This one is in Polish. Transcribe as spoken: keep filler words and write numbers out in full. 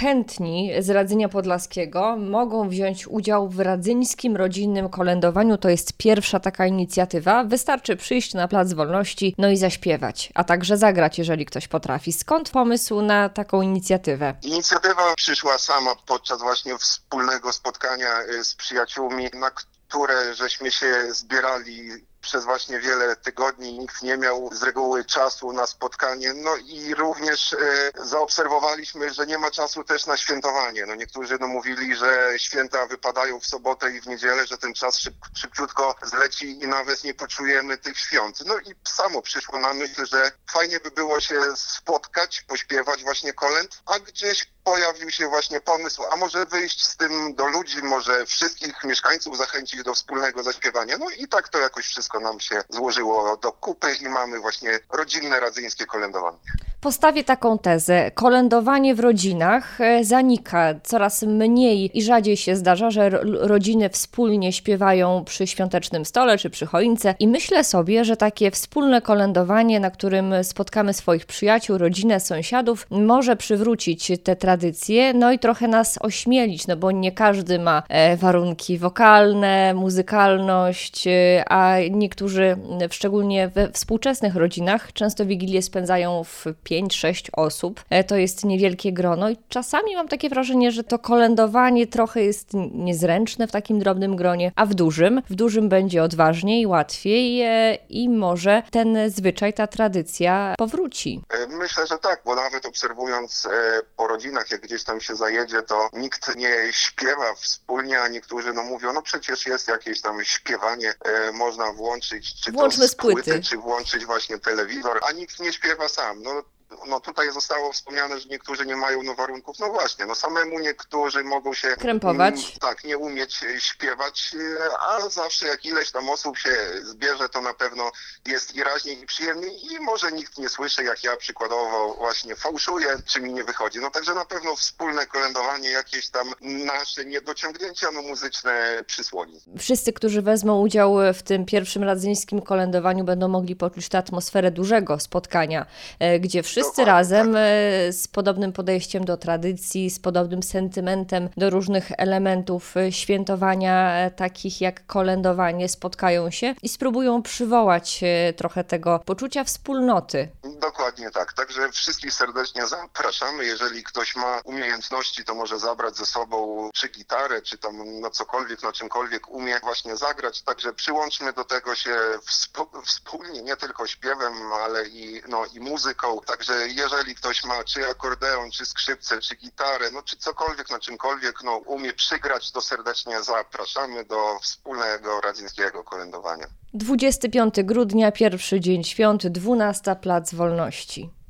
chętni z Radzynia Podlaskiego mogą wziąć udział w radzyńskim rodzinnym kolędowaniu. To jest pierwsza taka inicjatywa. Wystarczy przyjść na Plac Wolności, no i zaśpiewać, a także zagrać, jeżeli ktoś potrafi. Skąd pomysł na taką inicjatywę? Inicjatywa przyszła sama podczas właśnie wspólnego spotkania z przyjaciółmi, na które żeśmy się zbierali przez właśnie wiele tygodni. Nikt nie miał z reguły czasu na spotkanie. No i również e, zaobserwowaliśmy, że nie ma czasu też na świętowanie. No niektórzy no, mówili, że święta wypadają w sobotę i w niedzielę, że ten czas szyb, szybciutko zleci i nawet nie poczujemy tych świąt. No i samo przyszło na myśl, że fajnie by było się spotkać, pośpiewać właśnie kolęd, a gdzieś pojawił się właśnie pomysł, a może wyjść z tym do ludzi, może wszystkich mieszkańców zachęcić do wspólnego zaśpiewania. No i tak to jakoś wszystko nam się złożyło do kupy i mamy właśnie rodzinne radzyńskie kolędowanie. Postawię taką tezę. Kolędowanie w rodzinach zanika. Coraz mniej i rzadziej się zdarza, że rodziny wspólnie śpiewają przy świątecznym stole czy przy choince i myślę sobie, że takie wspólne kolędowanie, na którym spotkamy swoich przyjaciół, rodzinę, sąsiadów, może przywrócić te tradycje, no i trochę nas ośmielić, no bo nie każdy ma warunki wokalne, muzykalność, a niektórzy, szczególnie we współczesnych rodzinach, często Wigilię spędzają w pięć sześć osób. To jest niewielkie grono i czasami mam takie wrażenie, że to kolędowanie trochę jest niezręczne w takim drobnym gronie, a w dużym, w dużym będzie odważniej, łatwiej i może ten zwyczaj, ta tradycja powróci. Myślę, że tak, bo nawet obserwując po rodzinach, jak gdzieś tam się zajedzie, to nikt nie śpiewa wspólnie, a niektórzy no mówią, no przecież jest jakieś tam śpiewanie, można włączyć, czy Włączmy to z płyty, płyty, czy włączyć właśnie telewizor, a nikt nie śpiewa sam. No, No tutaj zostało wspomniane, że niektórzy nie mają no warunków. No właśnie, no samemu niektórzy mogą się krępować. M, tak, nie umieć śpiewać, a zawsze jak ileś tam osób się zbierze, to na pewno jest i raźniej, i przyjemniej i może nikt nie słyszy, jak ja przykładowo właśnie fałszuję, czy mi nie wychodzi. No także na pewno wspólne kolędowanie, jakieś tam nasze niedociągnięcia no muzyczne przysłoni. Wszyscy, którzy wezmą udział w tym pierwszym radzyńskim kolędowaniu, będą mogli poczuć tę atmosferę dużego spotkania, gdzie wszyscy Wszyscy Dokładnie, razem tak. z podobnym podejściem do tradycji, z podobnym sentymentem do różnych elementów świętowania, takich jak kolędowanie, spotkają się i spróbują przywołać trochę tego poczucia wspólnoty. Dokładnie tak. Także wszystkich serdecznie zapraszamy. Jeżeli ktoś ma umiejętności, to może zabrać ze sobą czy gitarę, czy tam na cokolwiek, na czymkolwiek umie właśnie zagrać. Także przyłączmy do tego się wsp- wspólnie, nie tylko śpiewem, ale i, no, i muzyką. Także jeżeli ktoś ma czy akordeon, czy skrzypce, czy gitarę, no czy cokolwiek, na czymkolwiek no, umie przygrać, to serdecznie zapraszamy do wspólnego radzyńskiego kolędowania. dwudziestego piątego grudnia, pierwszy dzień świąt, dwunasta Plac Wolności.